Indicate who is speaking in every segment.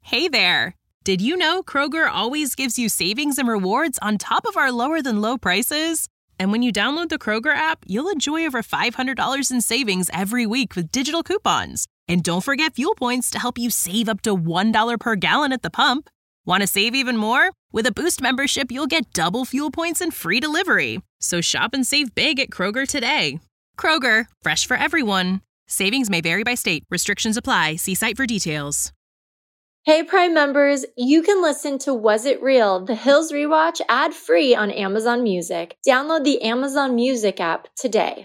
Speaker 1: Hey there! Did you know Kroger always gives you savings and rewards on top of our lower-than-low prices? And when you download the Kroger app, you'll enjoy over $500 in savings every week with digital coupons. And don't forget fuel points to help you save up to $1 per gallon at the pump. Want to save even more? With a Boost membership, you'll get double fuel points and free delivery. So shop and save big at Kroger today. Kroger, fresh for everyone. Savings may vary by state. Restrictions apply. See site for details.
Speaker 2: Hey Prime members, you can listen to Was It Real? The Hills Rewatch ad-free on Amazon Music. Download the Amazon Music app today.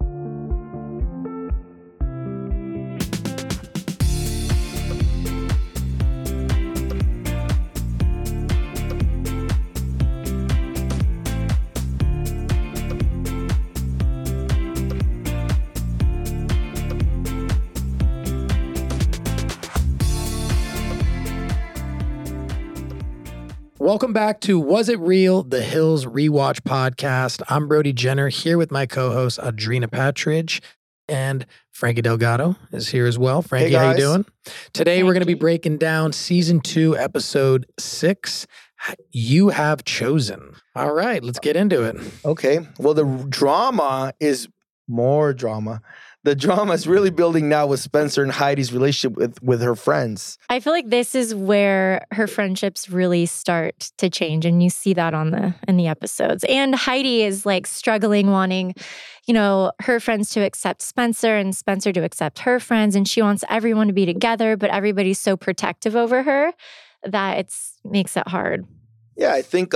Speaker 3: Welcome back to Was It Real? The Hills Rewatch podcast. I'm Brody Jenner here with my co-host Adrena Patridge, and Frankie Delgado is here as well. Frankie,
Speaker 4: hey
Speaker 3: how you doing? Today we're going to be breaking down season 2, episode 6. You Have Chosen. All right, let's get into it.
Speaker 4: Okay. Well, the drama is more drama. The drama is really building now with Spencer and Heidi's relationship with her friends.
Speaker 5: I feel like this is where her friendships really start to change, and you see that in the episodes. And Heidi is like struggling, wanting, her friends to accept Spencer and Spencer to accept her friends, and she wants everyone to be together, but everybody's so protective over her that it makes it hard.
Speaker 4: Yeah, I think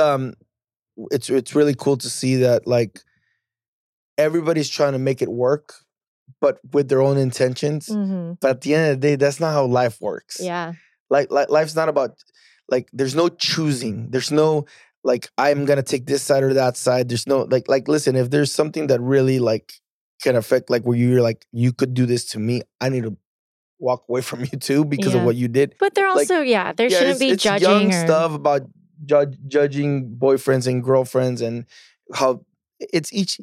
Speaker 4: it's really cool to see that like everybody's trying to make it work, but with their own intentions.
Speaker 5: Mm-hmm.
Speaker 4: But at the end of the day, that's not how life works.
Speaker 5: Yeah.
Speaker 4: Like life's not about, like, there's no choosing. There's no, like, I'm going to take this side or that side. There's no, like, listen, if there's something that really, like, can affect, like, where you're like, you could do this to me, I need to walk away from you too because of what you did.
Speaker 5: But they're also, there shouldn't be judging.
Speaker 4: Young stuff about judging boyfriends and girlfriends and how it's each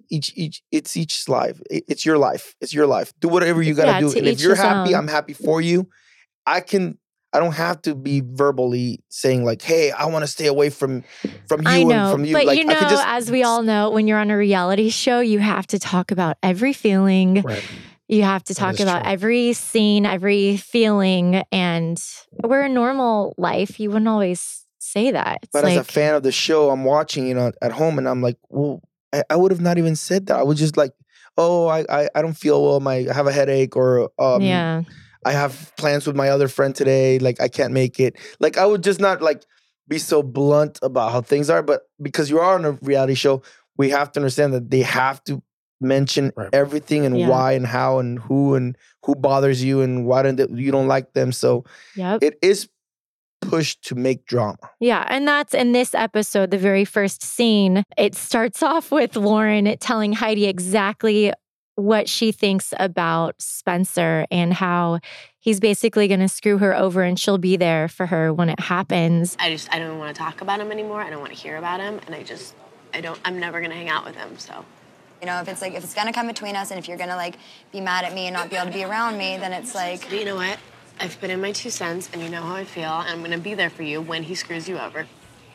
Speaker 4: life. It's your life. It's your life. Do whatever you got to do. And if you're happy, I'm happy for you. I don't have to be verbally saying like, hey, I want to stay away from you and from you.
Speaker 5: But
Speaker 4: like,
Speaker 5: as we all know, when you're on a reality show, you have to talk about every feeling.
Speaker 3: Right.
Speaker 5: You have to talk about every scene, every feeling. And we're a normal life. You wouldn't always say that.
Speaker 4: But as a fan of the show, I'm watching, at home and I'm like, well, I would have not even said that. I was just like, oh, I don't feel well. I have a headache or I have plans with my other friend today. Like, I can't make it. Like, I would just not like be so blunt about how things are. But because you are on a reality show, we have to understand that they have to mention everything and why and how and who bothers you and why you don't like them. So it is pushed to make drama.
Speaker 5: Yeah, and that's in this episode, the very first scene. It starts off with Lauren telling Heidi exactly what she thinks about Spencer and how he's basically going to screw her over and she'll be there for her when it happens.
Speaker 6: I don't want to talk about him anymore. I don't want to hear about him. And I'm never going to hang out with him, so.
Speaker 7: If it's going to come between us and if you're going to be mad at me and not be able to be around me, then it's like.
Speaker 6: You know what? I've put in my 2 cents, and you know how I feel, and I'm going to be there for you when he screws you over.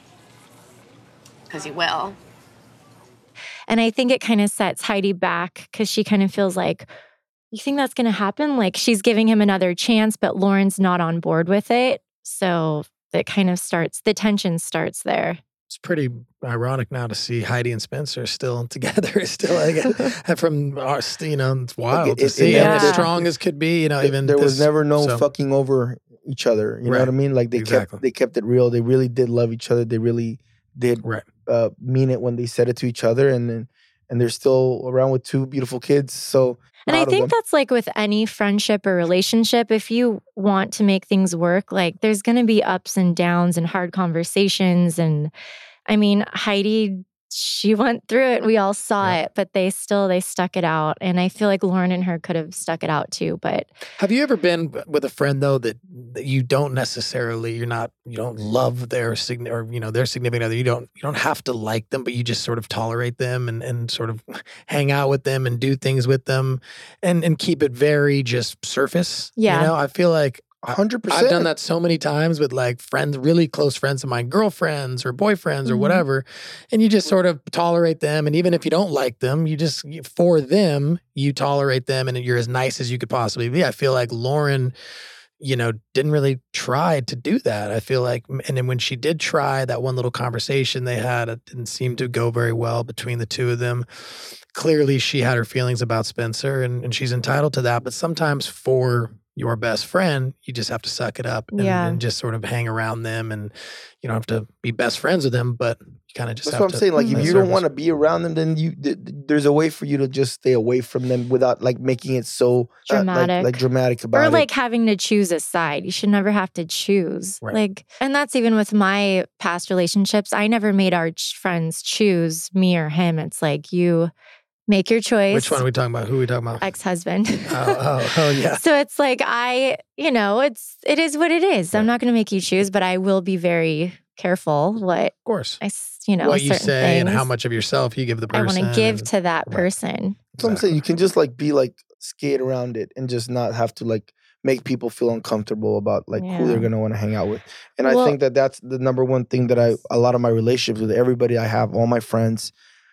Speaker 6: Because he will.
Speaker 5: And I think it kind of sets Heidi back because she kind of feels like, you think that's going to happen? Like, she's giving him another chance, but Lauren's not on board with it. So it kind of the tension starts there.
Speaker 3: It's pretty ironic now to see Heidi and Spencer still together. From our, it's wild to see as strong as could be. Even
Speaker 4: there was never fucking over each other. You know what I mean? Like they kept it real. They really did love each other. They really did mean it when they said it to each other, and they're still around with 2 beautiful kids. So.
Speaker 5: And I think that's like with any friendship or relationship, if you want to make things work, like there's going to be ups and downs and hard conversations. And I mean, Heidi, she went through it. We all saw it, but they stuck it out. And I feel like Lauren and her could have stuck it out too. But
Speaker 3: have you ever been with a friend though that you don't necessarily, you don't love their their significant other. You don't have to like them, but you just sort of tolerate them and sort of hang out with them and do things with them and keep it very just surface.
Speaker 5: Yeah.
Speaker 3: I feel like
Speaker 4: 100%.
Speaker 3: I've done that so many times with like friends, really close friends of mine, girlfriends or boyfriends or whatever. And you just sort of tolerate them. And even if you don't like them, for them, you tolerate them and you're as nice as you could possibly be. I feel like Lauren, didn't really try to do that. I feel like, and then when she did try, that one little conversation they had, it didn't seem to go very well between the two of them. Clearly, she had her feelings about Spencer and she's entitled to that. But sometimes for your best friend, you just have to suck it up and just sort of hang around them, and you don't have to be best friends with them, but you kind of just
Speaker 4: That's
Speaker 3: have
Speaker 4: what
Speaker 3: to.
Speaker 4: I'm saying. Like, if you don't want to be around them, then there's a way for you to just stay away from them without like making it so
Speaker 5: dramatic,
Speaker 4: like dramatic about it.
Speaker 5: Or like having to choose a side. You should never have to choose.
Speaker 3: Right.
Speaker 5: Like, and that's even with my past relationships. I never made our friends choose me or him. It's like you make your choice.
Speaker 3: Which one are we talking about? Who are we talking about?
Speaker 5: Ex-husband.
Speaker 3: Oh, yeah.
Speaker 5: So it's like it is what it is.
Speaker 3: Right.
Speaker 5: I'm not going to make you choose, but I will be very careful what
Speaker 3: Of course.
Speaker 5: what
Speaker 3: you say
Speaker 5: things
Speaker 3: and how much of yourself you give the person.
Speaker 5: I want to give to that person.
Speaker 4: That's what I'm saying. You can just like be like skate around it and just not have to like make people feel uncomfortable about like who they're going to want to hang out with. And I think that's the number one thing that a lot of my relationships with everybody I have, all my friends,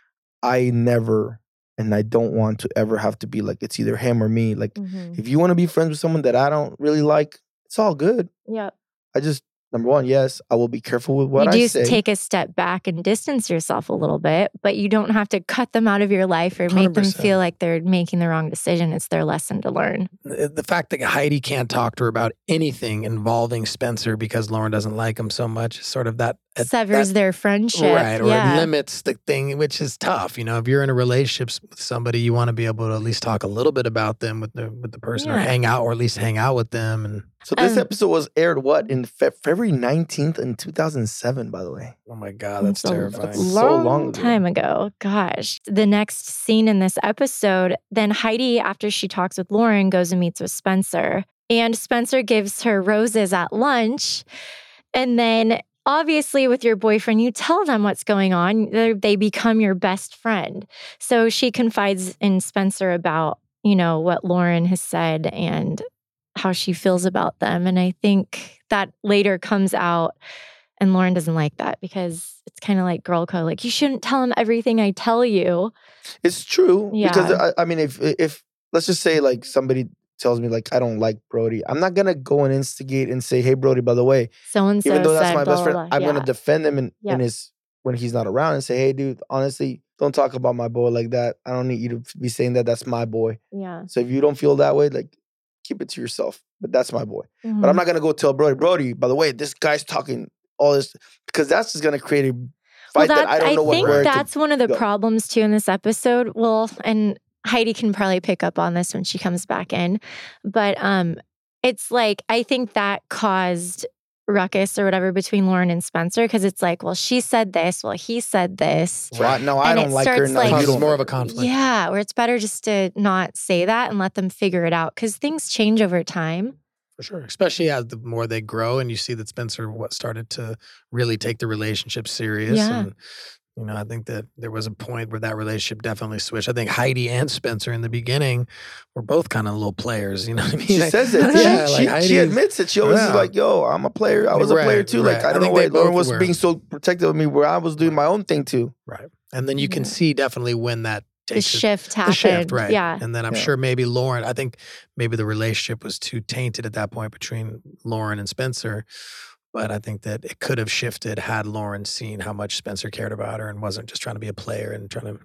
Speaker 4: I never, and I don't want to ever have to be like, it's either him or me. Like, if you want to be friends with someone that I don't really like, it's all good.
Speaker 5: Yep.
Speaker 4: I just, number one, yes, I will be careful with what I say.
Speaker 5: You do take a step back and distance yourself a little bit, but you don't have to cut them out of your life or make
Speaker 3: 100%.
Speaker 5: them feel like they're making the wrong decision. It's their lesson to learn.
Speaker 3: The fact that Heidi can't talk to her about anything involving Spencer because Lauren doesn't like him so much is sort of that
Speaker 5: severs their friendship.
Speaker 3: Right, or it limits the thing, which is tough. If you're in a relationship with somebody, you want to be able to at least talk a little bit about them with the person or hang out, or at least hang out with them. And
Speaker 4: so this episode was aired in February 19th in 2007, by the way.
Speaker 3: Oh my God, that's terrifying.
Speaker 4: That's so long ago.
Speaker 5: Time ago. Gosh. The next scene in this episode, then Heidi, after she talks with Lauren, goes and meets with Spencer. And Spencer gives her roses at lunch. And then obviously with your boyfriend, you tell them what's going on. They become your best friend. So she confides in Spencer about, what Lauren has said and how she feels about them. And I think that later comes out, and Lauren doesn't like that because it's kind of like girl code. Like, you shouldn't tell him everything I tell you.
Speaker 4: It's true.
Speaker 5: Yeah.
Speaker 4: Because I mean, if let's just say like somebody tells me like I don't like Brody, I'm not gonna go and instigate and say, hey Brody, by the way,
Speaker 5: so-and-so
Speaker 4: even though that's my
Speaker 5: blah,
Speaker 4: best friend,
Speaker 5: blah, blah.
Speaker 4: I'm gonna defend him in when he's not around and say, hey dude, honestly, don't talk about my boy like that. I don't need you to be saying that. That's my boy.
Speaker 5: Yeah.
Speaker 4: So if you don't feel that way, like keep it to yourself. But that's my boy. But I'm not gonna go tell Brody, by the way, this guy's talking all this, because that's just gonna create a fight that I don't know where.
Speaker 5: I think that's one of the problems too in this episode. Well, and Heidi can probably pick up on this when she comes back in. But it's like, I think that caused ruckus or whatever between Lauren and Spencer, because it's like, well, she said this, well, he said this.
Speaker 4: Right. No, I don't like her. No,
Speaker 5: like,
Speaker 3: it's more of a conflict.
Speaker 5: Yeah, where it's better just to not say that and let them figure it out, because things change over time.
Speaker 3: For sure. Especially as the more they grow and you see that Spencer started to really take the relationship serious.
Speaker 5: Yeah.
Speaker 3: And I think that there was a point where that relationship definitely switched. I think Heidi and Spencer in the beginning were both kind of little players. You know what I mean?
Speaker 4: She says it.
Speaker 3: Yeah,
Speaker 4: she admits it. She always is like, yo, I'm a player. I was a player too. Like, I don't know why Lauren was being so protective of me where I was doing my own thing too.
Speaker 3: Right. And then you can see definitely when that takes
Speaker 5: the shift happened.
Speaker 3: The shift, right.
Speaker 5: Yeah.
Speaker 3: And then I'm sure maybe Lauren, I think maybe the relationship was too tainted at that point between Lauren and Spencer. But I think that it could have shifted had Lauren seen how much Spencer cared about her and wasn't just trying to be a player and trying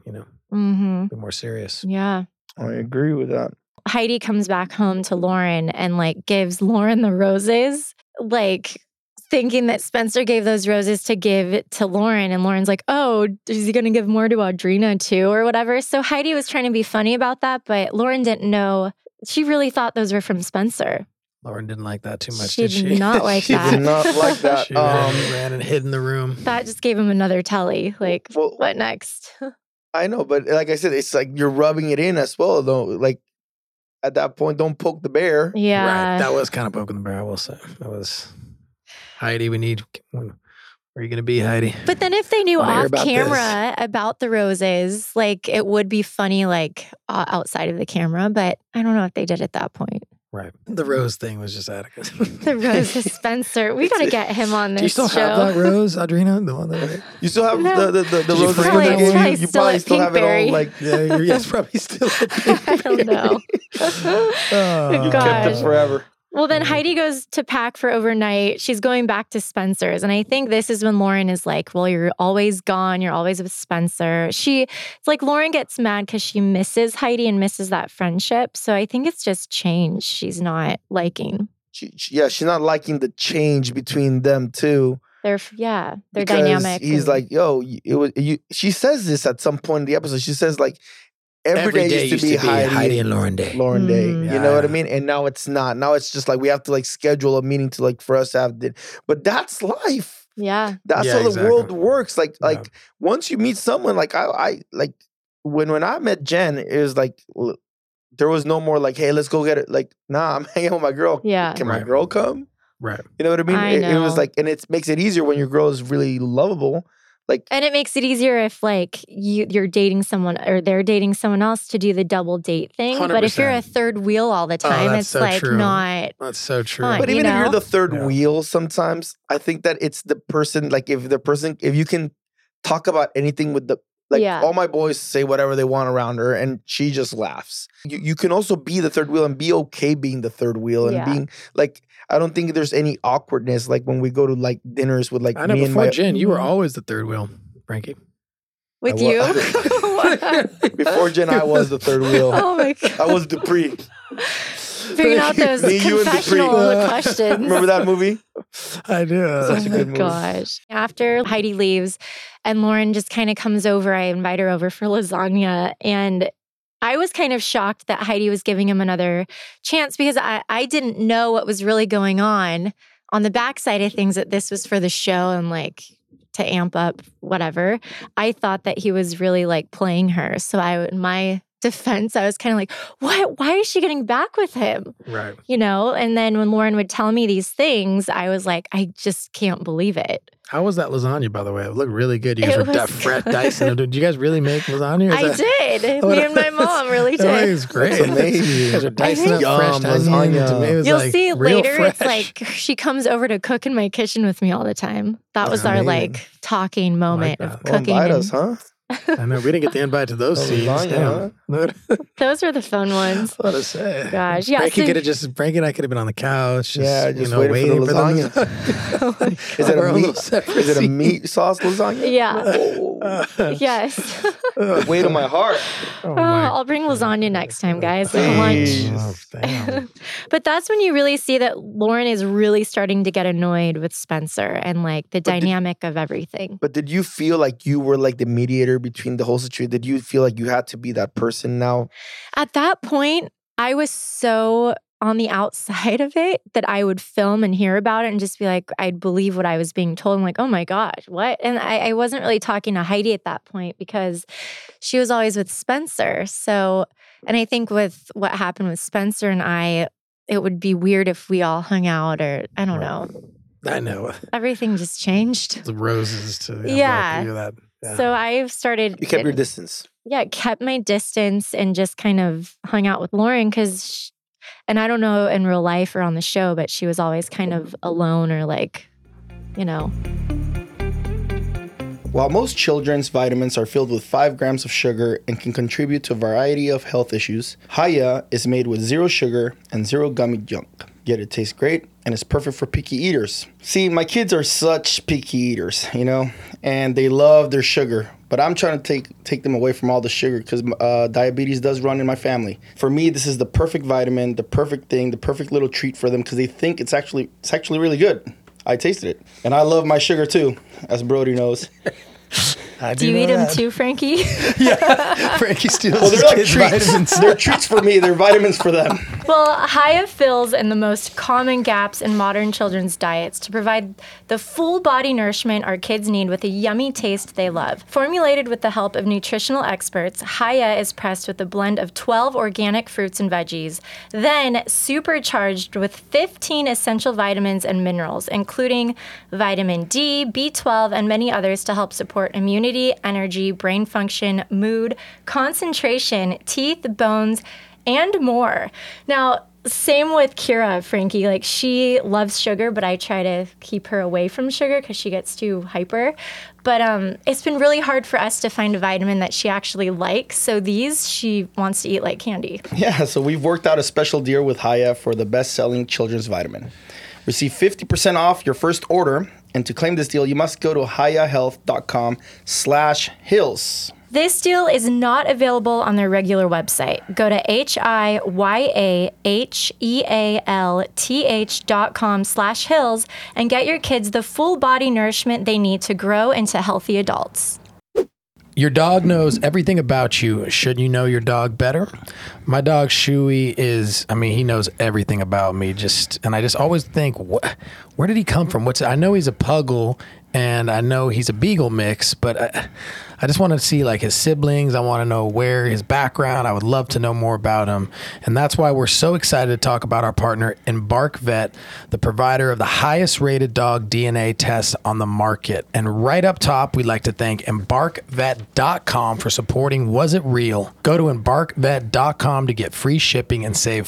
Speaker 3: to, be more serious.
Speaker 5: Yeah.
Speaker 4: I agree with that.
Speaker 5: Heidi comes back home to Lauren and like gives Lauren the roses, like thinking that Spencer gave those roses to give to Lauren. And Lauren's like, oh, is he going to give more to Audrina too or whatever? So Heidi was trying to be funny about that, but Lauren didn't know. She really thought those were from Spencer.
Speaker 3: Lauren didn't like that too much,
Speaker 5: did
Speaker 3: she?
Speaker 5: Did not like that.
Speaker 4: She did not like that.
Speaker 3: She ran and hid in the room.
Speaker 5: That just gave him another telly. Like, what next?
Speaker 4: I know, but like I said, it's like you're rubbing it in as well, though. Like, at that point, don't poke the bear.
Speaker 5: Yeah.
Speaker 3: Right. That was kind of poking the bear, I will say. That was, Heidi, where are you going to be, Heidi?
Speaker 5: But then if they knew off camera about the roses, like, it would be funny, like, outside of the camera. But I don't know if they did at that point.
Speaker 3: Right. The Rose thing was just Atticus.
Speaker 5: The Rose is Spencer. We got to get him on this show.
Speaker 3: Do you still have that Rose, Audrina? The one that
Speaker 4: you still have the Rose
Speaker 5: from the game? You probably still have it all like...
Speaker 3: Yeah, it's probably still
Speaker 5: I don't know.
Speaker 4: You kept it forever.
Speaker 5: Well, then Heidi goes to pack for overnight. She's going back to Spencer's. And I think this is when Lauren is like, well, you're always gone. You're always with Spencer. It's like Lauren gets mad because she misses Heidi and misses that friendship. So I think it's just change she's not liking.
Speaker 4: She's not liking the change between them too.
Speaker 5: They're dynamic.
Speaker 4: He's like, yo, she says this at some point in the episode. She says like, Every day used to be Heidi and
Speaker 3: Lauren Day.
Speaker 4: Lauren Day. You know what I mean? And now it's not. Now it's just like we have to like schedule a meeting to like for us to have dinner. But that's life.
Speaker 5: Yeah.
Speaker 4: That's how the world works. Like once you meet someone, like I like when I met Jen, it was like there was no more like, hey, let's go get it. Like, nah, I'm hanging out with my girl.
Speaker 5: Yeah.
Speaker 4: Can my girl come?
Speaker 3: Right.
Speaker 4: You know what I mean? It was like, and it makes it easier when your girl is really lovable. Like,
Speaker 5: and it makes it easier if like you're dating someone or they're dating someone else to do the double date thing. 100%. But if you're a third wheel all the time, it's so like
Speaker 3: true.
Speaker 5: not.
Speaker 3: That's so true.
Speaker 5: Fun,
Speaker 4: but even if you're the third wheel, sometimes I think that it's the person. Like if you can talk about anything with all my boys say whatever they want around her, and she just laughs. You can also be the third wheel and be okay being the third wheel and being like. I don't think there's any awkwardness like when we go to like dinners with like
Speaker 3: I know
Speaker 4: me
Speaker 3: before
Speaker 4: and
Speaker 3: Jen, you were always the third wheel, Frankie.
Speaker 5: With you?
Speaker 4: Before Jen, I was the third wheel.
Speaker 5: Oh my God.
Speaker 4: I was Dupree.
Speaker 5: Figuring out those confessional questions.
Speaker 4: Remember that movie?
Speaker 3: I do.
Speaker 4: Such a good movie.
Speaker 5: Gosh. After Heidi leaves and Lauren just kind of comes over, I invite her over for lasagna, and I was kind of shocked that Heidi was giving him another chance because I didn't know what was really going on the backside of things, that this was for the show and like to amp up whatever. I thought that he was really like playing her. So in my defense, I was kind of like, what? Why is she getting back with him?
Speaker 3: Right.
Speaker 5: You know? And then when Lauren would tell me these things, I was like, I just can't believe it.
Speaker 3: How was that lasagna, by the way? It looked really good. You guys were fresh dicing. Did you guys really make lasagna?
Speaker 5: I did. Me and my mom really did.
Speaker 3: It was great.
Speaker 4: It's amazing.
Speaker 3: You guys are dicing up fresh lasagna.
Speaker 5: You'll see later, it's like she comes over to cook in my kitchen with me all the time. That was our like talking moment of cooking.
Speaker 4: Invite us, huh?
Speaker 3: I know. We didn't get the invite to those scenes.
Speaker 5: Those were the fun ones.
Speaker 3: What to say?
Speaker 5: Gosh, yeah.
Speaker 3: Frankie and I could have been on the couch.
Speaker 4: Just waiting for the lasagna. Is it a meat sauce lasagna?
Speaker 5: Yeah. Yes.
Speaker 4: Weight on my heart.
Speaker 5: I'll bring lasagna next time, guys. Lunch. But that's when you really see that Lauren is really starting to get annoyed with Spencer and like the dynamic of everything.
Speaker 4: But did you feel like you were like the mediator between the whole situation? Did you feel like you had to be that person now?
Speaker 5: At that point, I was so on the outside of it that I would film and hear about it and just be like, I'd believe what I was being told. I'm like, oh my gosh, what? And I wasn't really talking to Heidi at that point because she was always with Spencer. So, and I think with what happened with Spencer and I, it would be weird if we all hung out or I don't know.
Speaker 3: I know.
Speaker 5: Everything just changed.
Speaker 3: The roses to
Speaker 5: that. Yeah. So I've started.
Speaker 4: You kept your distance.
Speaker 5: Yeah, kept my distance and just kind of hung out with Lauren and I don't know in real life or on the show, but she was always kind of alone or like, you know.
Speaker 4: While most children's vitamins are filled with 5 grams of sugar and can contribute to a variety of health issues, Hiya is made with 0 sugar and 0 gummy junk. Yet it tastes great and is perfect for picky eaters. See, my kids are such picky eaters, you know, and they love their sugar. But I'm trying to take them away from all the sugar because diabetes does run in my family. For me, this is the perfect vitamin, the perfect thing, the perfect little treat for them because they think it's actually really good. I tasted it. And I love my sugar too, as Brody knows.
Speaker 5: Do you eat them too, Frankie?
Speaker 3: Yeah. Frankie steals his kids' vitamins.
Speaker 4: They're treats for me. They're vitamins for them.
Speaker 5: Well, Hiya fills in the most common gaps in modern children's diets to provide the full body nourishment our kids need with a yummy taste they love. Formulated with the help of nutritional experts, Hiya is pressed with a blend of 12 organic fruits and veggies, then supercharged with 15 essential vitamins and minerals, including vitamin D, B12, and many others to help support immunity, energy, brain function, mood, concentration, teeth, bones, and more. Now, Same with Kira, Frankie. Like, she loves sugar, but I try to keep her away from sugar because she gets too hyper. But it's been really hard for us to find a vitamin that she actually likes. So these, she wants to eat like candy.
Speaker 8: Yeah, so we've worked out a special deal with Hiya for the best-selling children's vitamin. Receive 50% off your first order. And to claim this deal, you must go to hiyahealth.com/hills.
Speaker 5: This deal is not available on their regular website. Go to hiyahealth.com/hills and get your kids the full body nourishment they need to grow into healthy adults.
Speaker 3: Your dog knows everything about you. Should you know your dog better? My dog Shuey he knows everything about me. And I just always think, where did he come from? I know he's a Puggle, and I know he's a Beagle mix, but I just want to see like his siblings. I want to know where his background. I would love to know more about him. And that's why we're so excited to talk about our partner, Embark Vet, the provider of the highest rated dog DNA tests on the market. And right up top, we'd like to thank EmbarkVet.com for supporting Was It Real? Go to EmbarkVet.com to get free shipping and save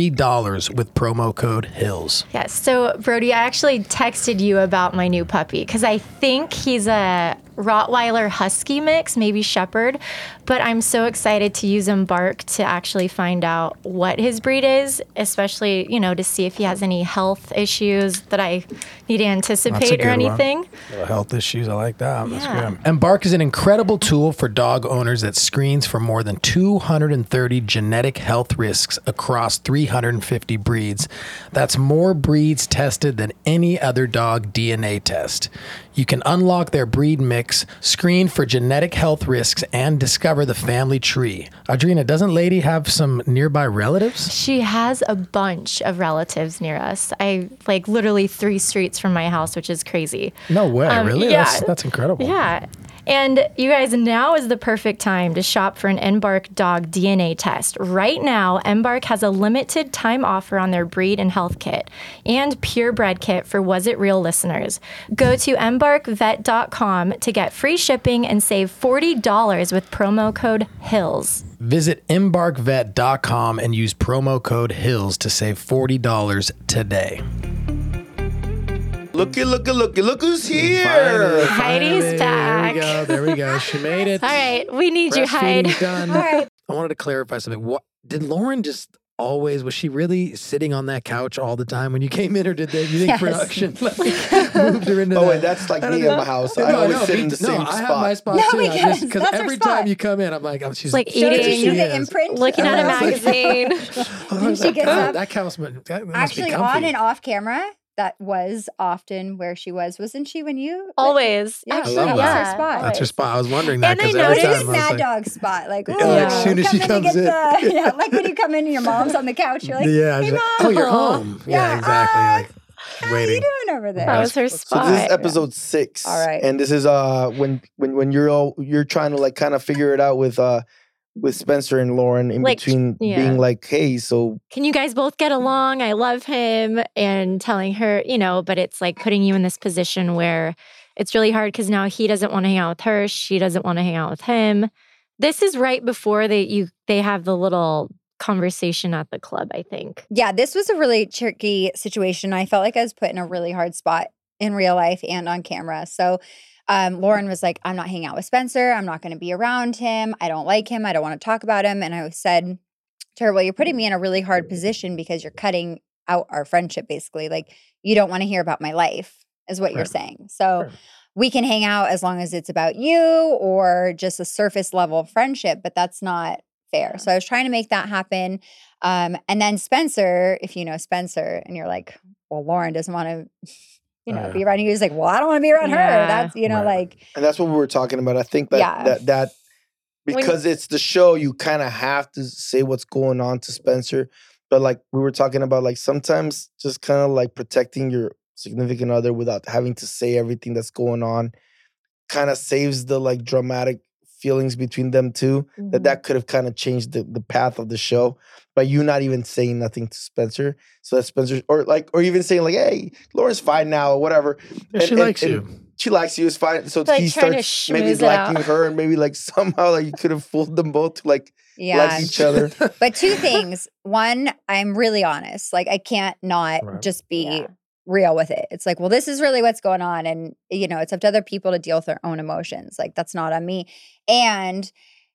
Speaker 3: $40 with promo code HILLS.
Speaker 5: Yes. So, Brody, I actually texted you about my new puppy because I think he's a Rottweiler Husky mix, maybe Shepherd, but I'm so excited to use Embark to actually find out what his breed is, especially, to see if he has any health issues that I need to anticipate or anything.
Speaker 3: Health issues, I like that. That's good. Embark is an incredible tool for dog owners that screens for more than 230 genetic health risks across 350 breeds. That's more breeds tested than any other dog DNA test. You can unlock their breed mix, screen for genetic health risks, and discover the family tree. Audrina, doesn't Lady have some nearby relatives?
Speaker 5: She has a bunch of relatives near us. Literally 3 streets from my house, which is crazy.
Speaker 3: No way, really?
Speaker 5: Yeah.
Speaker 3: That's incredible.
Speaker 5: Yeah. And you guys, now is the perfect time to shop for an Embark dog DNA test. Right now, Embark has a limited time offer on their breed and health kit and purebred kit for Was It Real listeners. Go to EmbarkVet.com to get free shipping and save $40 with promo code HILLS.
Speaker 3: Visit EmbarkVet.com and use promo code HILLS to save $40 today.
Speaker 4: Look who's here.
Speaker 5: Heidi's back.
Speaker 3: There we go. She made it.
Speaker 5: All right. We need you, Heidi.
Speaker 3: Done. All right. I wanted to clarify something. What did Lauren just always, was she really sitting on that couch all the time when you came in, or did you think production moved her into that?
Speaker 4: Oh, wait, that's like me in my house. I always sit in the same spot.
Speaker 3: I have my spot too. Because every time you come in, I'm like, she's
Speaker 5: like eating,
Speaker 7: the imprint,
Speaker 5: looking at a magazine.
Speaker 7: She gets up.
Speaker 3: That counts. That
Speaker 7: actually, on and off camera, that was often where she was. Wasn't she when you?
Speaker 5: Always.
Speaker 7: Yeah, actually, that was her spot.
Speaker 3: That's her spot. I was wondering that
Speaker 7: because
Speaker 3: every time
Speaker 7: it's Mad Dog's spot. Like,
Speaker 3: as soon as she comes in.
Speaker 7: Like when you come in and your mom's on the couch, you're like, hey, Mom.
Speaker 3: Oh, you're home. Yeah, exactly.
Speaker 7: How are you doing over there?
Speaker 5: That was her spot.
Speaker 4: So this is episode 6.
Speaker 7: All right.
Speaker 4: And this is when you're trying to like kind of figure it out with Spencer and Lauren in between being like, hey, so
Speaker 5: can you guys both get along? I love him. And telling her, but it's like putting you in this position where it's really hard because now he doesn't want to hang out with her. She doesn't want to hang out with him. This is right before they have the little conversation at the club, I think.
Speaker 7: Yeah, this was a really tricky situation. I felt like I was put in a really hard spot in real life and on camera. So Lauren was like, I'm not hanging out with Spencer. I'm not going to be around him. I don't like him. I don't want to talk about him. And I said to her, well, you're putting me in a really hard position because you're cutting out our friendship, basically. Like, you don't want to hear about my life is what you're saying. So we can hang out as long as it's about you or just a surface level friendship, but that's not fair. So I was trying to make that happen. And then Spencer, if you know Spencer and you're like, well, Lauren doesn't want to be around you. He's like, well, I don't want to be around her. That's, like.
Speaker 4: And that's what we were talking about. I think that because it's the show, you kind of have to say what's going on to Spencer. But like we were talking about, like sometimes just kind of like protecting your significant other without having to say everything that's going on kind of saves the like dramatic feelings between them two. Mm-hmm. That could have kind of changed the path of the show by you not even saying nothing to Spencer. So that Spencer, or even saying like, hey, Lauren's fine now or whatever.
Speaker 3: Yeah, she likes you.
Speaker 4: she likes you. It's fine. So
Speaker 5: like
Speaker 4: he starts maybe liking her, and maybe like somehow like you could have fooled them both to like like each other.
Speaker 7: But two things. One, I'm really honest. Like I can't not just be real with it. It's like, well, this is really what's going on. And, you know, it's up to other people to deal with their own emotions. Like that's not on me. And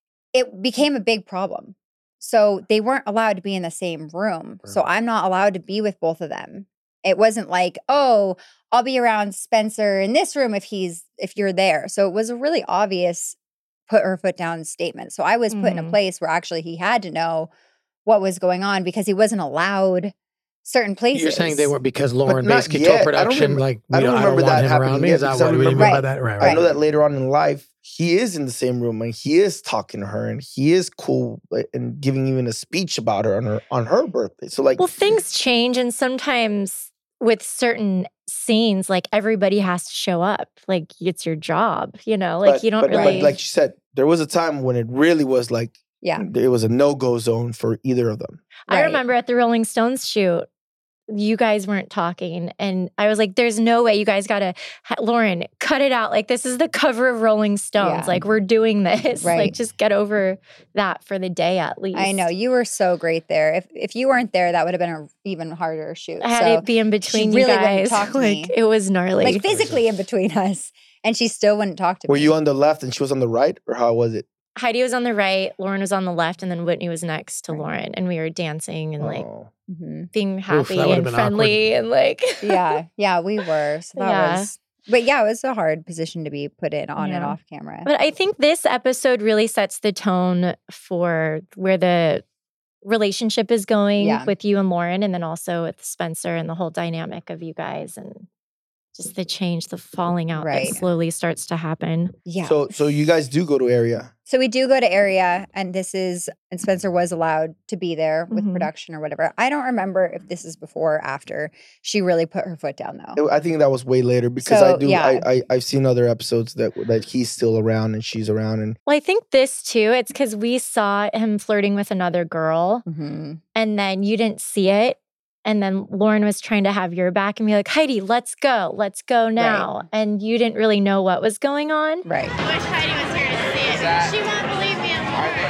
Speaker 7: it became a big problem. So they weren't allowed to be in the same room. So I'm not allowed to be with both of them. It wasn't like, oh, I'll be around Spencer in this room if you're there. So it was a really obvious put her foot down statement. So I was put in a place where actually he had to know what was going on because he wasn't allowed certain places.
Speaker 3: You're saying they were because Lauren basically told production like, I don't remember that happening. Is that what we didn't about that? Right.
Speaker 4: I know that later on in life, he is in the same room and he is talking to her and he is cool and giving even a speech about her on her birthday. So like,
Speaker 5: well, things change, and sometimes with certain scenes, like everybody has to show up. Like it's your job, you know. Like you don't really.
Speaker 4: But like you said, there was a time when it really was like, it was a no-go zone for either of them.
Speaker 5: I remember at the Rolling Stones shoot, you guys weren't talking. And I was like, there's no way. You guys got to, Lauren, cut it out. Like, this is the cover of Rolling Stones. Like, we're doing this. Like, just get over that for the day at least.
Speaker 7: I know. You were so great there. If you weren't there, that would have been an even harder shoot.
Speaker 5: I had it be in between you guys. Like, it was gnarly.
Speaker 7: Like, physically in between us. And she still wouldn't talk to me.
Speaker 4: Were you on the left and she was on the right? Or how was it?
Speaker 5: Heidi was on the right, Lauren was on the left, and then Whitney was next to Lauren. And we were dancing and like being happy and friendly and like.
Speaker 7: Yeah, we were. So that was, but yeah, it was a hard position to be put in on and off camera.
Speaker 5: But I think this episode really sets the tone for where the relationship is going with you and Lauren, and then also with Spencer and the whole dynamic of you guys and just the change, the falling out that slowly starts to happen.
Speaker 7: Yeah.
Speaker 4: So you guys do go to Area.
Speaker 7: So we do go to Area, and Spencer was allowed to be there with production or whatever. I don't remember if this is before or after she really put her foot down, though.
Speaker 4: I think that was way later because I've seen other episodes that he's still around and she's around. And
Speaker 5: well, I think this too, it's because we saw him flirting with another girl and then you didn't see it. And then Lauren was trying to have your back and be like, Heidi, let's go now. Right. And you didn't really know what was going on.
Speaker 7: Right.
Speaker 6: I wish Heidi was here to see it. She won't believe me and Lauren.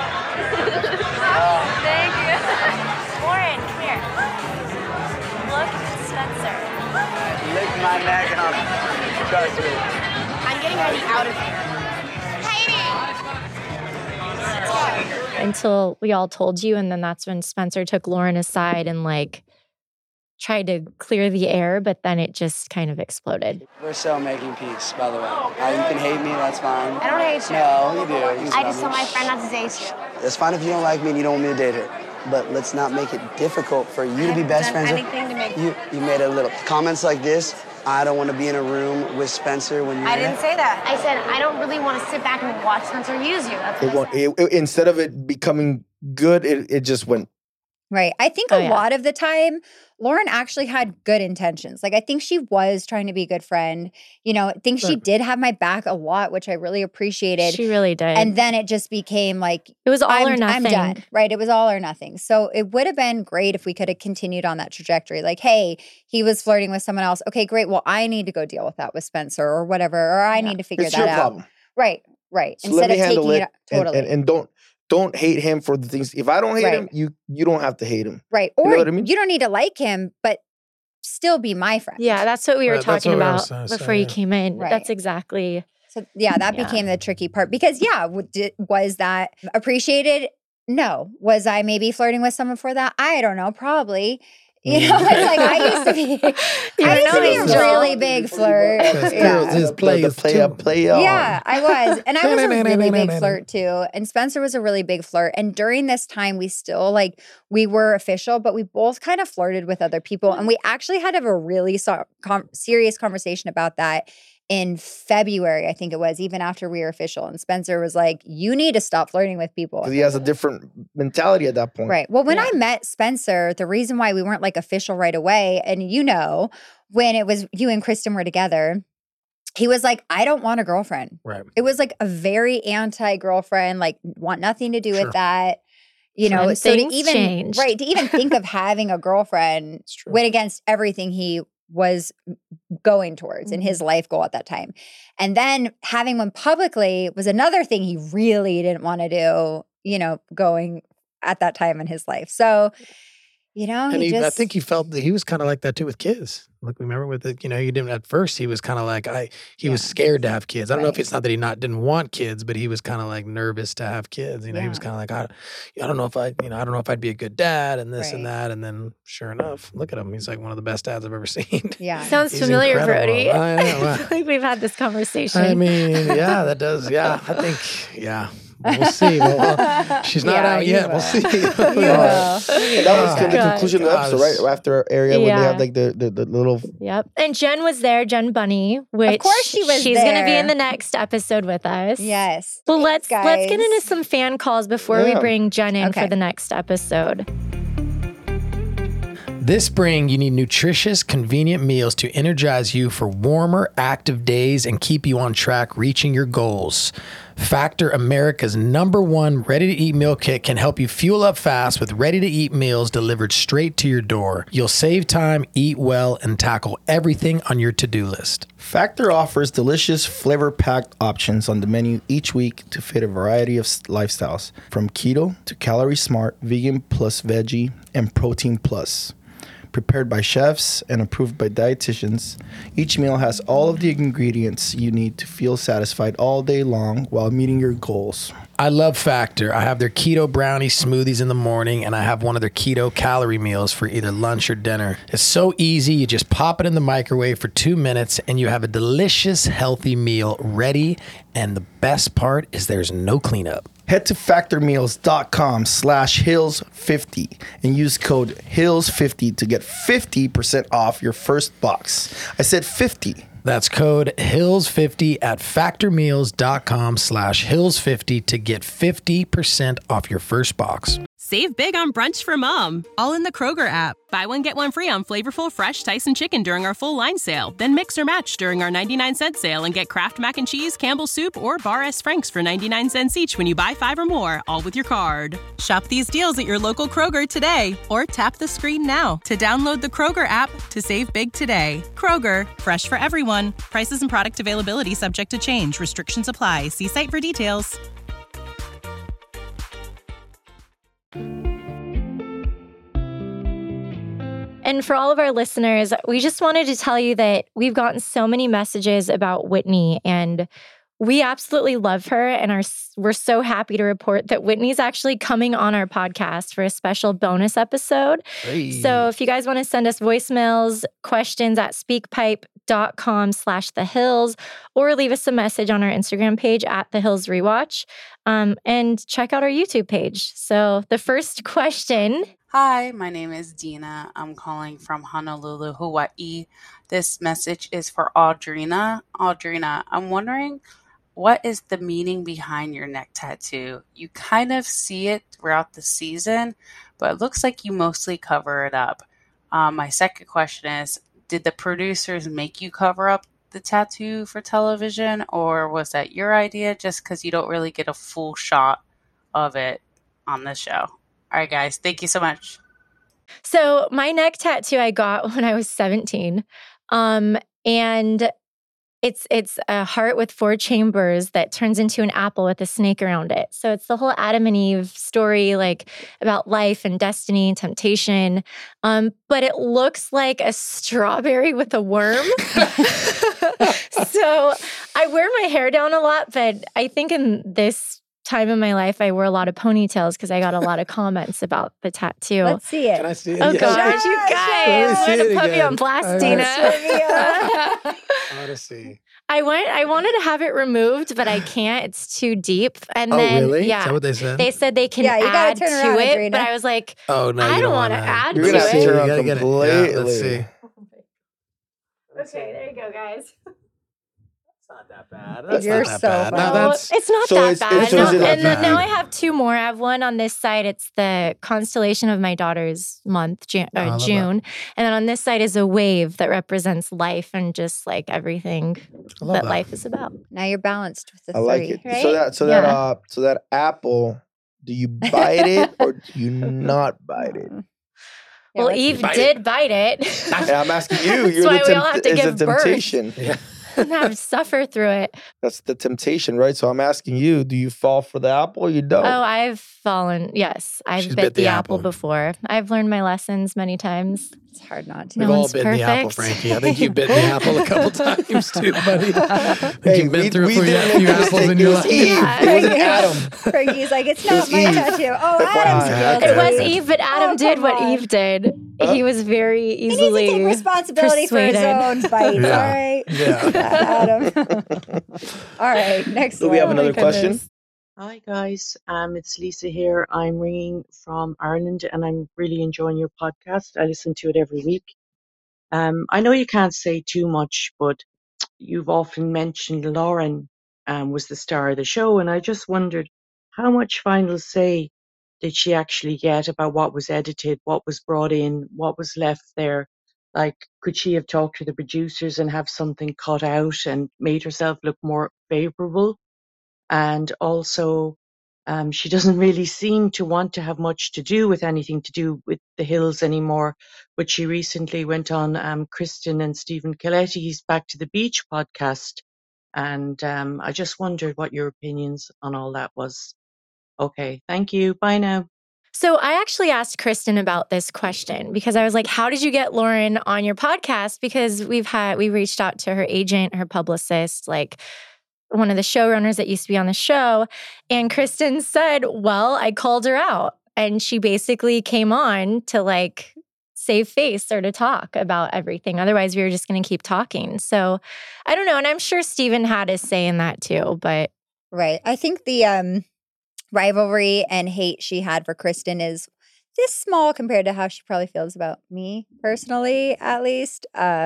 Speaker 5: Thank you. Lauren, come here. Look at Spencer.
Speaker 9: Lick my neck and I'll trust me.
Speaker 6: I'm getting Heidi out of here.
Speaker 5: Until we all told you, and then that's when Spencer took Lauren aside and like tried to clear the air, but then it just kind of exploded.
Speaker 9: We're so making peace, by the way. You can hate me, that's fine.
Speaker 6: I don't hate you.
Speaker 9: No, you do.
Speaker 6: I just told my friend not to date you.
Speaker 9: It's fine if you don't like me and you don't want me to date her. But let's not make it difficult for you to be best friends.
Speaker 6: Anything to make
Speaker 9: you made a little comments like this. I don't want to be in a room with Spencer when you're
Speaker 6: I didn't say that. I said I don't really want to sit back and watch Spencer use you. That's
Speaker 4: what instead of it becoming good, it just went.
Speaker 7: Right. I think a lot of the time, Lauren actually had good intentions. Like, I think she was trying to be a good friend. You know, I think she did have my back a lot, which I really appreciated.
Speaker 5: She really did.
Speaker 7: And then it just became like,
Speaker 5: it was all or nothing.
Speaker 7: I'm done. Right. It was all or nothing. So it would have been great if we could have continued on that trajectory. Like, hey, he was flirting with someone else. Okay, great. Well, I need to go deal with that with Spencer or whatever, or I need to figure that out. It's your problem. Right. So instead of taking it totally.
Speaker 4: And don't hate him for the things. If I don't hate him, you don't have to hate him.
Speaker 7: Right. Or you know what I mean? You don't need to like him, but still be my friend.
Speaker 5: Yeah, that's what we were talking about before you came in. Right. That's exactly.
Speaker 7: So yeah, that became the tricky part because was that appreciated? No. Was I maybe flirting with someone for that? I don't know. Probably. You know, it's like I used to be a really big flirt. Yeah, I was. And I was a really big flirt too. And Spencer was a really big flirt. And during this time, we still we were official, but we both kind of flirted with other people. And we actually had to have a really serious conversation about that in February, I think it was, even after we were official. And Spencer was like, you need to stop flirting with people.
Speaker 4: Because he has a different mentality at that point.
Speaker 7: Right. Well, when I met Spencer, the reason why we weren't official right away, and when it was you and Kristen were together, he was like, I don't want a girlfriend.
Speaker 3: Right.
Speaker 7: It was like a very anti-girlfriend, want nothing to do with that. You know,
Speaker 5: and
Speaker 7: so
Speaker 5: to even
Speaker 7: think of having a girlfriend went against everything he was going towards and his life goal at that time. And then having one publicly was another thing he really didn't want to do, you know, going at that time in his life. So, you know,
Speaker 3: and I think he felt that he was kind of like that too with kids. Like, remember with it, you know, he didn't at first. He was kind of like he was scared to have kids. I don't know if it's not that he didn't want kids, but he was kind of like nervous to have kids. You know, he was kind of like, I don't know if I don't know if I'd be a good dad and this and that. And then, sure enough, look at him. He's like one of the best dads I've ever seen.
Speaker 7: Yeah,
Speaker 5: sounds familiar, incredible. Brody. I feel like we've had this conversation.
Speaker 3: I mean, yeah, that does. Yeah, I think, yeah. We'll see. She's not out yet. We'll see.
Speaker 7: That
Speaker 4: was the conclusion of the episode, right? After Area, when they have like the little.
Speaker 5: Yep. And Jen was there, Jen Bunny, which
Speaker 7: of course she's
Speaker 5: going to be in the next episode with us.
Speaker 7: Yes.
Speaker 5: Well, let's get into some fan calls before we bring Jen in for the next episode.
Speaker 3: This spring, you need nutritious, convenient meals to energize you for warmer, active days and keep you on track reaching your goals. Factor, America's #1 ready-to-eat meal kit, can help you fuel up fast with ready-to-eat meals delivered straight to your door. You'll save time, eat well, and tackle everything on your to-do list.
Speaker 8: Factor offers delicious, flavor-packed options on the menu each week to fit a variety of lifestyles, from keto to calorie smart, vegan plus veggie, and protein plus. Prepared by chefs and approved by dietitians, each meal has all of the ingredients you need to feel satisfied all day long while meeting your goals.
Speaker 3: I love Factor. I have their keto brownie smoothies in the morning, and I have one of their keto calorie meals for either lunch or dinner. It's so easy. You just pop it in the microwave for 2 minutes, and you have a delicious, healthy meal ready. And the best part is there's no cleanup.
Speaker 8: Head to factormeals.com/hills50 and use code HILLS50 to get 50% off your first box. I said 50.
Speaker 3: That's code HILLS50 at factormeals.com/HILLS50 to get 50% off your first box.
Speaker 1: Save big on brunch for mom, all in the Kroger app. Buy one, get one free on flavorful fresh Tyson chicken during our full line sale. Then mix or match during our 99-cent sale and get Kraft Mac and Cheese, Campbell's Soup, or Bar S. Frank's for 99 cents each when you buy 5 or more, all with your card. Shop these deals at your local Kroger today, or tap the screen now to download the Kroger app to save big today. Kroger, fresh for everyone. Prices and product availability subject to change. Restrictions apply. See site for details.
Speaker 5: And for all of our listeners, we just wanted to tell you that we've gotten so many messages about Whitney, and we absolutely love her, and we're so happy to report that Whitney's actually coming on our podcast for a special bonus episode.
Speaker 3: Hey.
Speaker 5: So if you guys want to send us voicemails, questions at speakpipe.com/thehills, or leave us a message on our Instagram page at The Hills Rewatch, and check out our YouTube page. So the first question...
Speaker 10: Hi, my name is Dina. I'm calling from Honolulu, Hawaii. This message is for Audrina. Audrina, I'm wondering, what is the meaning behind your neck tattoo? You kind of see it throughout the season, but it looks like you mostly cover it up. My second question is, did the producers make you cover up the tattoo for television, or was that your idea just because you don't really get a full shot of it on the show? All right, guys. Thank you so much.
Speaker 5: So my neck tattoo I got when I was 17. And it's a heart with 4 chambers that turns into an apple with a snake around it. So it's the whole Adam and Eve story, like about life and destiny and temptation. But it looks like a strawberry with a worm. So I wear my hair down a lot, but I think in this time in my life, I wore a lot of ponytails because I got a lot of comments about the tattoo.
Speaker 7: Let's see it.
Speaker 4: Can I see it?
Speaker 5: Oh, gosh, you guys. I'm going to put me on blast, Dina.
Speaker 3: I want to see.
Speaker 5: I wanted to have it removed, but I can't. It's too deep. And
Speaker 3: then,
Speaker 5: really?
Speaker 3: Yeah. Is that what they said?
Speaker 5: They said they can add to it,
Speaker 7: Adrina.
Speaker 5: but I was like,
Speaker 3: oh, no,
Speaker 5: I don't want to add to
Speaker 4: it. You're going to have to turn around completely.
Speaker 3: Yeah, let's see.
Speaker 5: Okay, there you go, guys.
Speaker 3: Not that bad. That's
Speaker 7: You're
Speaker 3: not that
Speaker 7: so
Speaker 3: bad.
Speaker 7: bad.
Speaker 3: No,
Speaker 5: it's not
Speaker 4: so
Speaker 5: that
Speaker 4: it's,
Speaker 5: bad.
Speaker 4: so is it
Speaker 5: and
Speaker 4: like
Speaker 5: now I have 2 more. I have one on this side. It's the constellation of my daughter's month, June. And then on this side is a wave that represents life and just like everything that life is about.
Speaker 7: Now you're balanced with the 3.
Speaker 4: I like it.
Speaker 7: Right?
Speaker 4: So that apple, do you bite it or do you not bite it?
Speaker 5: Well, Eve did bite it.
Speaker 4: Yeah, I'm asking you.
Speaker 5: That's
Speaker 4: You're
Speaker 5: why we all
Speaker 4: the,
Speaker 5: have to give
Speaker 4: the temptation.
Speaker 3: Yeah.
Speaker 5: and have suffer through it.
Speaker 4: That's the temptation, right? So I'm asking you, do you fall for the apple or you don't?
Speaker 5: Oh, I've fallen. Yes, I've
Speaker 3: She's
Speaker 5: bit the apple before. I've learned my lessons many times.
Speaker 7: It's hard not to.
Speaker 3: We've all bitten the apple, Frankie. I think you've bitten the apple a couple times too, buddy.
Speaker 4: Hey,
Speaker 3: you've been through
Speaker 4: we
Speaker 3: a
Speaker 4: didn't
Speaker 3: few
Speaker 4: make a
Speaker 3: apples
Speaker 4: mistake.
Speaker 3: in
Speaker 4: It
Speaker 3: your
Speaker 4: was
Speaker 3: life.
Speaker 4: Eve.
Speaker 7: Yeah.
Speaker 4: It wasn't Adam.
Speaker 7: Frankie's like, it's not
Speaker 4: was
Speaker 7: my
Speaker 4: Eve.
Speaker 7: tattoo. Oh, Adam's
Speaker 5: It
Speaker 7: guilty.
Speaker 5: was Eve, but Adam did
Speaker 7: come
Speaker 5: what
Speaker 7: on.
Speaker 5: Eve did. He was very
Speaker 7: He needs
Speaker 5: easily
Speaker 7: to take responsibility
Speaker 5: persuaded.
Speaker 7: for his own bites,
Speaker 3: Yeah.
Speaker 7: all right?
Speaker 3: Yeah.
Speaker 7: Adam. All right, next
Speaker 4: Do
Speaker 7: one.
Speaker 4: we have
Speaker 5: Oh,
Speaker 4: another
Speaker 5: my
Speaker 4: question?
Speaker 5: goodness.
Speaker 11: Hi guys, it's Lisa here. I'm ringing from Ireland and I'm really enjoying your podcast. I listen to it every week. I know you can't say too much, but you've often mentioned Lauren was the star of the show, and I just wondered how much final say did she actually get about what was edited, what was brought in, what was left there? Like, could she have talked to the producers and have something cut out and made herself look more favourable? And also, she doesn't really seem to want to have much to do with anything to do with the Hills anymore. But she recently went on Kristen and Stephen Coletti's Back to the Beach podcast. And I just wondered what your opinions on all that was. Okay, thank you. Bye now.
Speaker 5: So I actually asked Kristen about this question because I was like, how did you get Lauren on your podcast? Because we reached out to her agent, her publicist, like one of the showrunners that used to be on the show. And Kristen said, well, I called her out. And she basically came on to like save face or to talk about everything. Otherwise, we were just going to keep talking. So I don't know. And I'm sure Stephen had his say in that too. But
Speaker 7: Right. I think the rivalry and hate she had for Kristen is this small compared to how she probably feels about me personally, at least.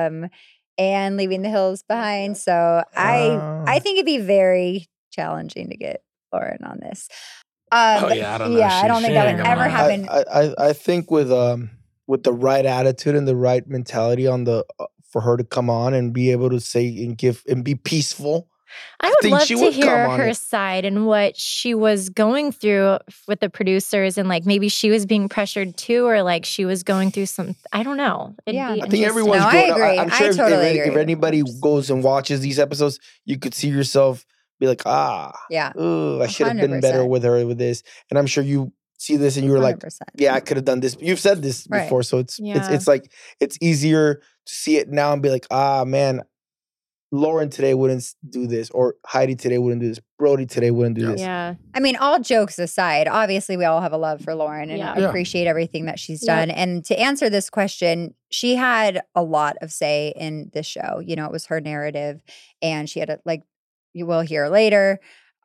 Speaker 7: And leaving the Hills behind. So I think it'd be very challenging to get Lauren on this.
Speaker 3: I don't know.
Speaker 7: Yeah, I don't think that would ever happen.
Speaker 4: I think with the right attitude and the right mentality on the for her to come on and be able to say and give and be peaceful.
Speaker 5: I would love
Speaker 4: she
Speaker 5: to
Speaker 4: would
Speaker 5: hear
Speaker 4: come on
Speaker 5: her
Speaker 4: it.
Speaker 5: side and what she was going through with the producers and like maybe she was being pressured too or like she was going through some, I don't know. It'd be
Speaker 4: I think everyone's
Speaker 7: No, I
Speaker 4: going.
Speaker 7: agree.
Speaker 4: I'm sure
Speaker 7: I totally agree.
Speaker 4: if anybody goes and watches these episodes, you could see yourself be like,
Speaker 7: Yeah.
Speaker 4: ooh, I should have been better
Speaker 7: 100%.
Speaker 4: with her with this. And I'm sure you see this and you were like,
Speaker 7: 100%.
Speaker 4: yeah, I could have done this. You've said this
Speaker 7: Right.
Speaker 4: before, so it's
Speaker 5: Yeah.
Speaker 4: like it's easier to see it now and be like, man, Lauren today wouldn't do this, or Heidi today wouldn't do this, Brody today wouldn't do this.
Speaker 5: Yeah.
Speaker 7: I mean, all jokes aside, obviously we all have a love for Lauren and
Speaker 5: Yeah.
Speaker 7: appreciate everything that she's
Speaker 5: Yeah.
Speaker 7: done. And to answer this question, she had a lot of say in this show. You know, it was her narrative and she had a, like you will hear later,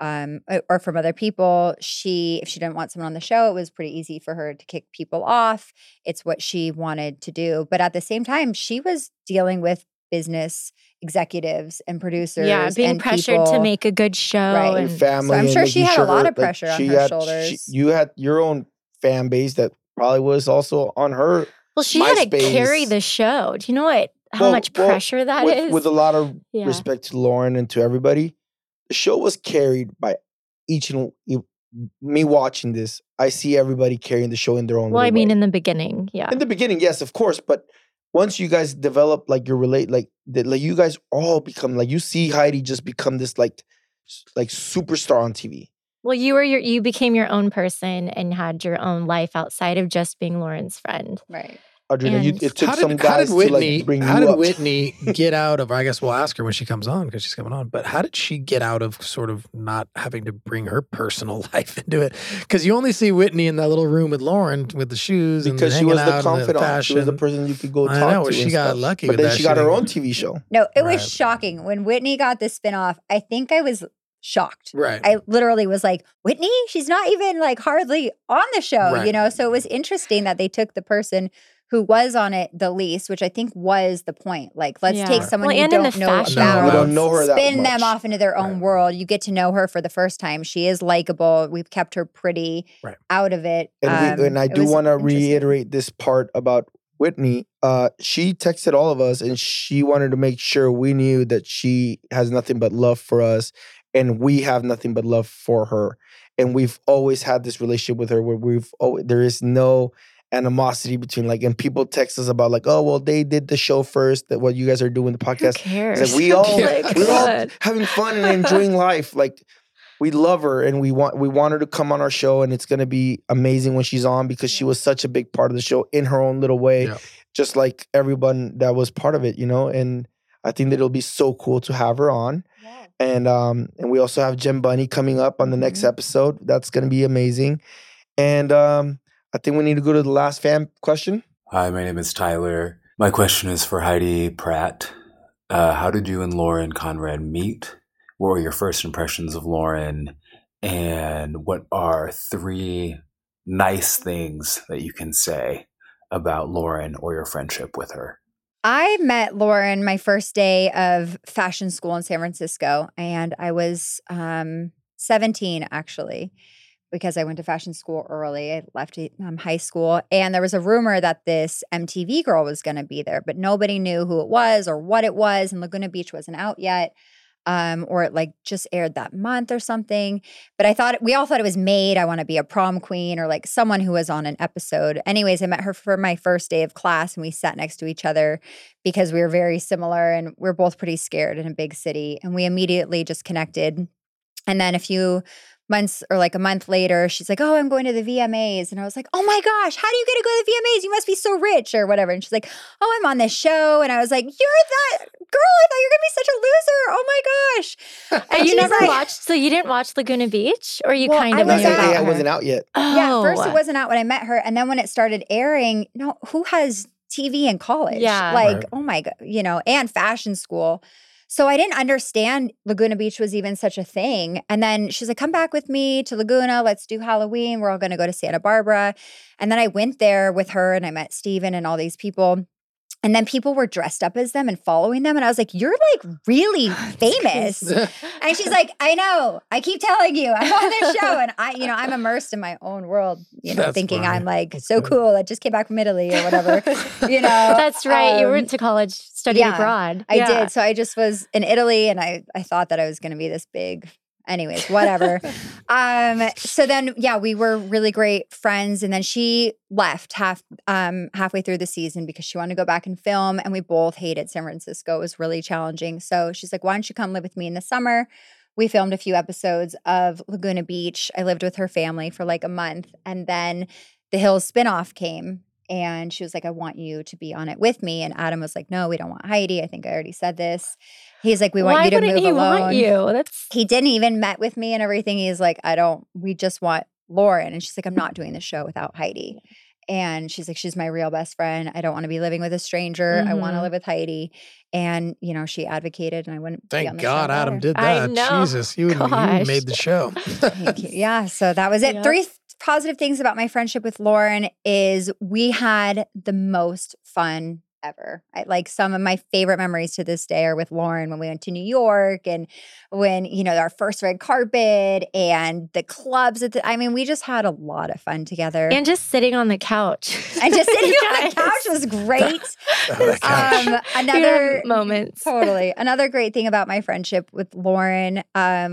Speaker 7: or from other people, if she didn't want someone on the show, it was pretty easy for her to kick people off. It's what she wanted to do. But at the same time, she was dealing with business executives and producers.
Speaker 5: Yeah, being
Speaker 7: and
Speaker 5: pressured to
Speaker 7: people.
Speaker 5: make a good show.
Speaker 7: Right.
Speaker 4: Your
Speaker 5: And
Speaker 4: family.
Speaker 7: So I'm
Speaker 4: and
Speaker 7: sure she
Speaker 4: making
Speaker 7: had a lot
Speaker 4: her-
Speaker 7: of pressure on
Speaker 4: she
Speaker 7: her
Speaker 4: had-
Speaker 7: shoulders.
Speaker 4: you had your own fan base that probably was also on her.
Speaker 5: well, she had to
Speaker 4: MySpace.
Speaker 5: carry the show. Do you know how much pressure that is?
Speaker 4: With a lot of
Speaker 5: Yeah.
Speaker 4: respect to Lauren and to everybody, the show was carried by each and me watching this. I see everybody carrying the show in their own.
Speaker 5: Well,
Speaker 4: little
Speaker 5: I mean,
Speaker 4: way.
Speaker 5: in the beginning, yeah.
Speaker 4: In the beginning, yes, of course, but once you guys develop like your like you guys all become like you see Heidi just become this like superstar on TV.
Speaker 5: Well, you became your own person and had your own life outside of just being Lauren's friend.
Speaker 7: Right.
Speaker 4: Audrina,
Speaker 5: And-
Speaker 4: it took
Speaker 3: How
Speaker 4: some
Speaker 3: did
Speaker 4: guys to
Speaker 3: Whitney?
Speaker 4: like bring
Speaker 3: How
Speaker 4: you
Speaker 3: did
Speaker 4: up.
Speaker 3: Whitney get out of? I guess we'll ask her when she comes on because she's coming on. But how did she get out of sort of not having to bring her personal life into it? Because you only see Whitney in that little room with Lauren with the shoes
Speaker 4: Because
Speaker 3: and
Speaker 4: she was
Speaker 3: hanging
Speaker 4: the
Speaker 3: out and
Speaker 4: confidant. She was the
Speaker 3: fashion.
Speaker 4: person you could go
Speaker 3: I
Speaker 4: talk
Speaker 3: know,
Speaker 4: to.
Speaker 3: she
Speaker 4: and
Speaker 3: got
Speaker 4: stuff.
Speaker 3: lucky
Speaker 4: but
Speaker 3: with
Speaker 4: then
Speaker 3: that.
Speaker 4: she got
Speaker 3: She
Speaker 4: her
Speaker 3: didn't-
Speaker 4: own TV show.
Speaker 7: No, it
Speaker 3: Right.
Speaker 7: was shocking. When Whitney got the spinoff, I think I was shocked.
Speaker 3: Right.
Speaker 7: I literally was like, Whitney? She's not even like hardly on the show,
Speaker 3: Right.
Speaker 7: you know? So it was interesting that they took the person who was on it the least, which I think was the point. Like, let's
Speaker 5: Yeah.
Speaker 7: take someone
Speaker 5: Well,
Speaker 7: you
Speaker 5: and in
Speaker 7: don't
Speaker 5: the
Speaker 7: know
Speaker 5: fashion
Speaker 7: about.
Speaker 4: No, we don't know her that
Speaker 7: Spin them
Speaker 4: much.
Speaker 7: off into their own world. You get to know her for the first time. She is likable. We've kept her pretty
Speaker 3: Right.
Speaker 7: out of it.
Speaker 4: And I
Speaker 7: It
Speaker 4: do
Speaker 7: was
Speaker 4: want to
Speaker 7: interesting.
Speaker 4: reiterate this part about Whitney. She texted all of us and she wanted to make sure we knew that she has nothing but love for us and we have nothing but love for her. And we've always had this relationship with her where there is no animosity between and people text us about oh, well, they did the show first, that what you guys are doing the podcast.
Speaker 5: Who cares?
Speaker 4: It's we're all having fun and enjoying life. We love her and we want her to come on our show, and it's going to be amazing when she's on because she was such a big part of the show in her own little way, just like everyone that was part of it, and I think that it'll be so cool to have her on. Yeah. And we also have Jen Bunny coming up on the next episode. That's going to be amazing. And I think we need to go to the last fan question.
Speaker 12: Hi, my name is Tyler. My question is for Heidi Pratt. How did you and Lauren Conrad meet? What were your first impressions of Lauren? And what are 3 nice things that you can say about Lauren or your friendship with her?
Speaker 7: I met Lauren my first day of fashion school in San Francisco, and I was 17 actually, because I went to fashion school early. I left high school, and there was a rumor that this MTV girl was going to be there, but nobody knew who it was or what it was, and Laguna Beach wasn't out yet. Or it just aired that month or something. But we all thought it was Made, I Want to Be a Prom Queen, or someone who was on an episode. Anyways, I met her for my first day of class, and we sat next to each other because we were very similar and we're both pretty scared in a big city. And we immediately just connected. And then a few months or a month later, she's like, oh, I'm going to the VMAs. And I was like, oh my gosh, how do you get to go to the VMAs? You must be so rich or whatever. And she's like, oh, I'm on this show. And I was like, you're that girl. I thought you were going to be such a loser. Oh my gosh.
Speaker 5: And you never watched, so you didn't watch Laguna Beach? Or you kind of knew about her?
Speaker 4: It wasn't out yet.
Speaker 7: Oh. Yeah, at first it wasn't out when I met her. And then when it started airing, who has TV in college?
Speaker 5: Yeah.
Speaker 7: Oh my God, and fashion school. So I didn't understand Laguna Beach was even such a thing. And then she's like, come back with me to Laguna. Let's do Halloween. We're all going to go to Santa Barbara. And then I went there with her and I met Steven and all these people. And then people were dressed up as them and following them. And I was like, you're really famous. And she's like, I know. I keep telling you. I'm on this show. And I'm immersed in my own world, thinking funny. I'm so cool. I just came back from Italy or whatever,
Speaker 5: That's right. You went to college, studied abroad.
Speaker 7: I did. So I just was in Italy and I thought that I was going to be this big. Anyways, whatever. So then, we were really great friends. And then she left halfway through the season because she wanted to go back and film. And we both hated San Francisco. It was really challenging. So she's like, why don't you come live with me in the summer? We filmed a few episodes of Laguna Beach. I lived with her family for a month. And then the Hills spinoff came. And she was like, I want you to be on it with me. And Adam was like, no, we don't want Heidi. I think I already said this. He's like, we want you to move alone.
Speaker 5: Want you?
Speaker 7: He didn't even met with me and everything. He's like, we just want Lauren. And she's like, I'm not doing the show without Heidi. And she's like, she's my real best friend. I don't want to be living with a stranger. Mm-hmm. I want to live with Heidi. And, she advocated and I wouldn't be on the
Speaker 3: God
Speaker 7: show
Speaker 3: Adam did that.
Speaker 5: I know.
Speaker 3: Jesus, you made the show.
Speaker 7: Thank you. Yeah, so that was it. Yep. 3 positive things about my friendship with Lauren is we had the most fun ever. Some of my favorite memories to this day are with Lauren when we went to New York and when, our first red carpet and the clubs. We just had a lot of fun together.
Speaker 5: And just sitting on the couch.
Speaker 7: And just sitting on the couch was great. Another
Speaker 5: moments.
Speaker 7: Totally. Another great thing about my friendship with Lauren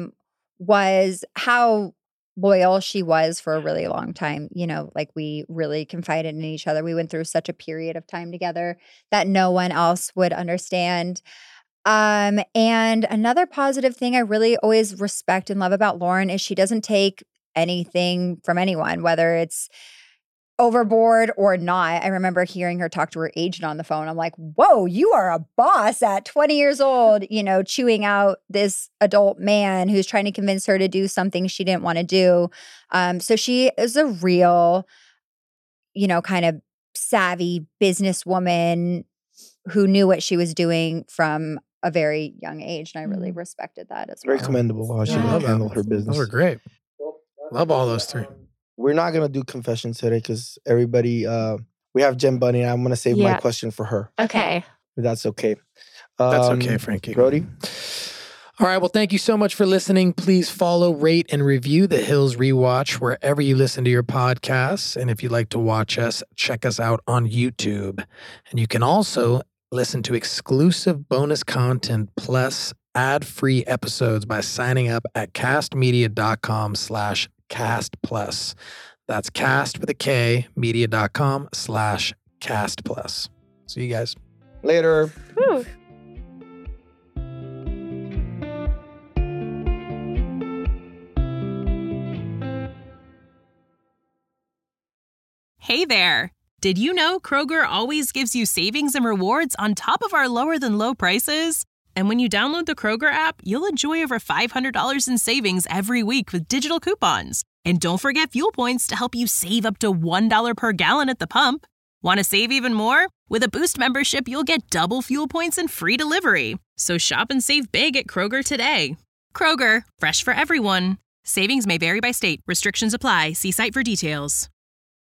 Speaker 7: was how loyal she was for a really long time. We really confided in each other. We went through such a period of time together that no one else would understand. And another positive thing I really always respect and love about Lauren is she doesn't take anything from anyone, whether it's overboard or not. I remember hearing her talk to her agent on the phone. I'm like, whoa, you are a boss at 20 years old, chewing out this adult man who's trying to convince her to do something she didn't want to do. So she is a real, kind of savvy businesswoman who knew what she was doing from a very young age. And I really respected that as well.
Speaker 4: Very commendable how she handled her business.
Speaker 3: Those were great. Love all those 3.
Speaker 4: We're not going to do confessions today because everybody, we have Jen Bunny and I'm going to save my question for her.
Speaker 5: Okay.
Speaker 4: If that's okay.
Speaker 3: That's okay, Frankie.
Speaker 4: Brody?
Speaker 3: All right. Well, thank you so much for listening. Please follow, rate, and review The Hills Rewatch wherever you listen to your podcasts. And if you'd like to watch us, check us out on YouTube. And you can also listen to exclusive bonus content plus ad-free episodes by signing up at castmedia.com/castplus. That's cast with a K, media.com/castplus. See you guys.
Speaker 4: Later.
Speaker 5: Woo.
Speaker 1: Hey there. Did you know Kroger always gives you savings and rewards on top of our lower than low prices? And when you download the Kroger app, you'll enjoy over $500 in savings every week with digital coupons. And don't forget fuel points to help you save up to $1 per gallon at the pump. Want to save even more? With a Boost membership, you'll get double fuel points and free delivery. So shop and save big at Kroger today. Kroger, fresh for everyone. Savings may vary by state. Restrictions apply. See site for details.